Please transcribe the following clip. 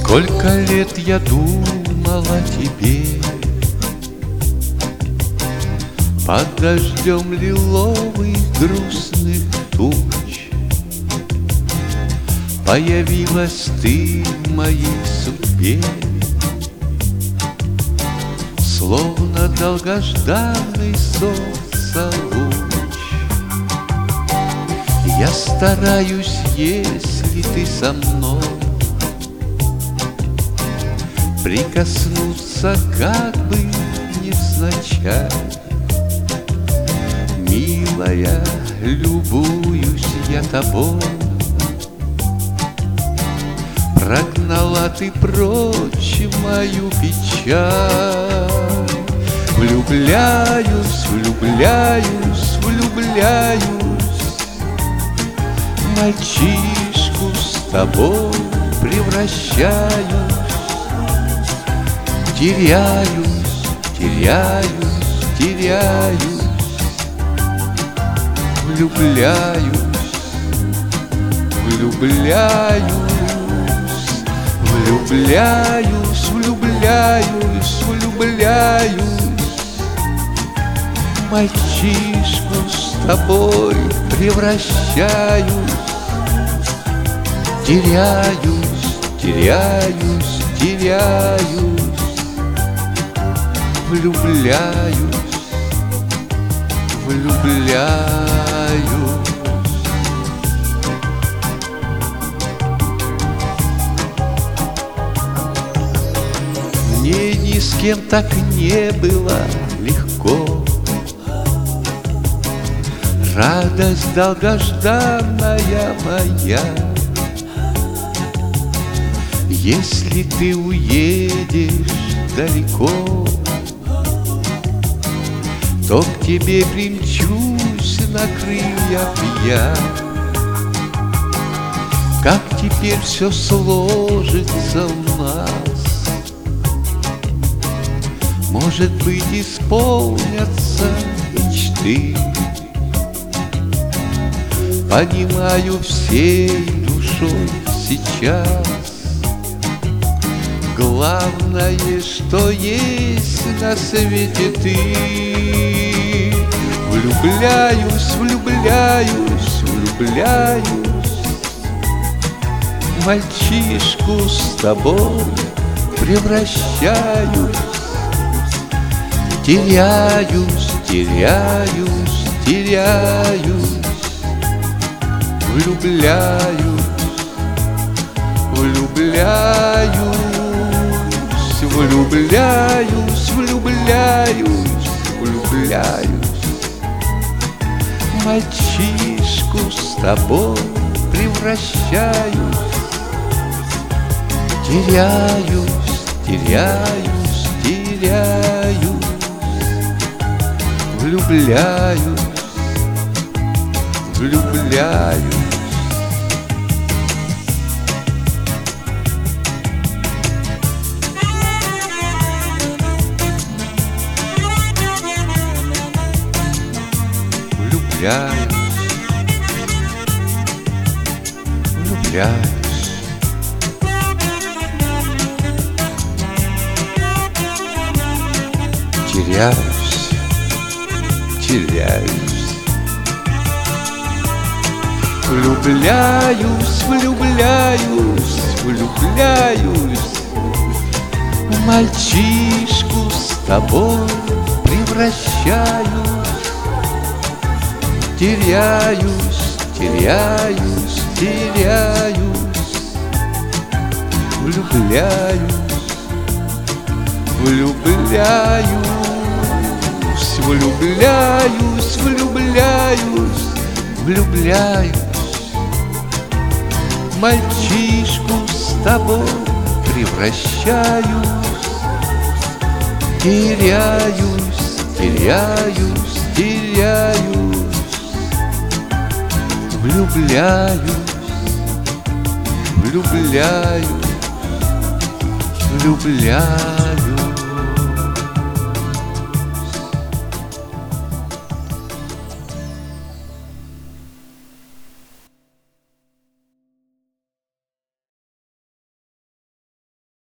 Сколько лет я думал о тебе, под дождем лиловых грустных туч. Появилась ты в моей судьбе, словно долгожданный солнцелуч. Я стараюсь, если ты со мной, прикоснуться как бы невзначай. Милая, любуюсь я тобой, прогнала ты прочь мою печаль. Влюбляюсь, влюбляюсь, влюбляюсь, мальчишку с тобой превращаюсь. Теряюсь, теряюсь, теряюсь, влюбляюсь, влюбляюсь, влюбляюсь, влюбляюсь, влюбляюсь, мальчишку с тобой превращаюсь. Теряюсь, теряюсь, теряюсь, влюбляюсь, влюбляюсь. Мне ни с кем так не было легко, радость долгожданная моя. Если ты уедешь далеко, то к тебе примчусь на крыльях я. Как теперь все сложится у нас, может быть, исполнятся мечты. Понимаю всей душой сейчас, главное, что есть на свете ты. Влюбляюсь, влюбляюсь, влюбляюсь, мальчишку с тобой превращаюсь. Теряюсь, теряюсь, теряюсь, влюбляюсь, влюбляюсь, влюбляюсь, влюбляюсь, влюбляюсь, мальчишку с тобой превращаюсь. Теряюсь, теряюсь, теряюсь, влюбляюсь, влюбляюсь. Влюбляюсь, влюбляюсь. Теряюсь, теряюсь, влюбляюсь, влюбляюсь, влюбляюсь, мальчишку с тобой превращаюсь. Теряюсь, теряюсь, теряюсь, влюбляюсь, влюбляюсь, влюбляюсь, влюбляюсь, влюбляюсь, мальчишку с тобой превращаюсь. Теряюсь, теряюсь, теряюсь, влюбляюсь, влюбляюсь, влюбляюсь.